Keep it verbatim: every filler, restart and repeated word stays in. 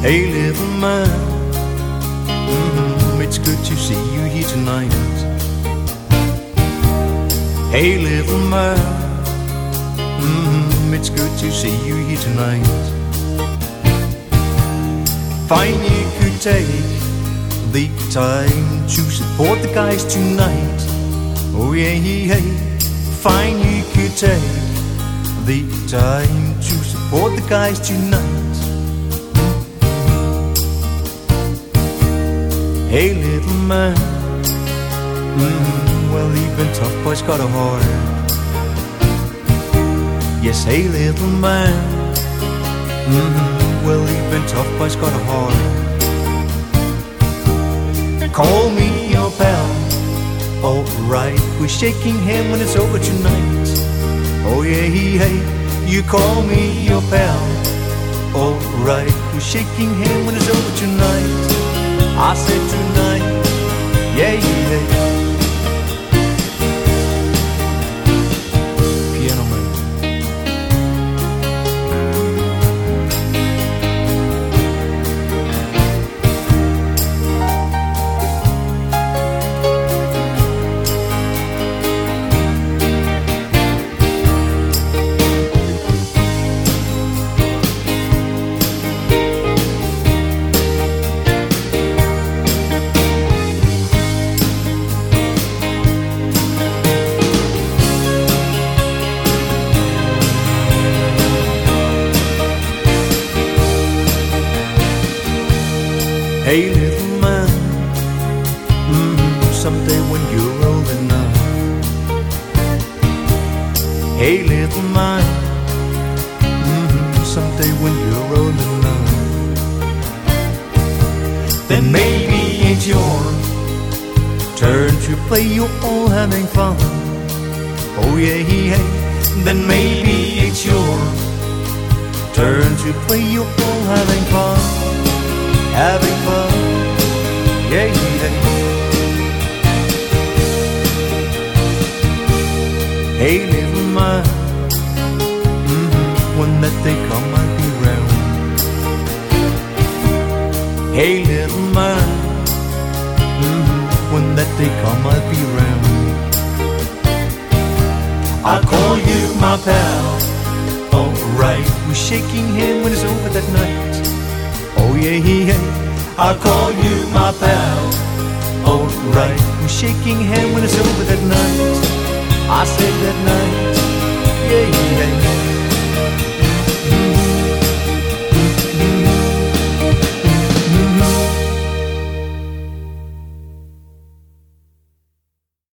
Hey little man, mm-hmm, it's good to see you here tonight. Hey little man, mm-hmm, it's good to see you here tonight. Fine you could take the time to support the guys tonight. Oh yeah, hey, fine you could take the time to support the guys tonight. Hey little man, mm, well even tough boys got a heart. Yes, hey little man, mm, well even tough boys got a heart. Call me your pal, alright, we're shaking hands when it's over tonight. Oh yeah, hey, you call me your pal, alright, we're shaking hands when it's over tonight. I said tonight, yeah, yeah. Piano man. Hey little man, mm, someday when you're old enough. Hey little man, mm, someday when you're old enough. Then maybe it's your turn to play, you're all having fun. Oh yeah, hey, then maybe it's your turn to play, you're all having fun. Having fun, yeah, yeah. Hey little man, mm-hmm, when that day come I'll be round. Hey little man, mm-hmm, when that day come I'll be round. I'll call you my pal, alright, we're shaking hands when it's over that night. Oh yeah, yeah, I'll call you my pal, alright, we're shaking hands when it's over that night. I said that night, yeah, yeah.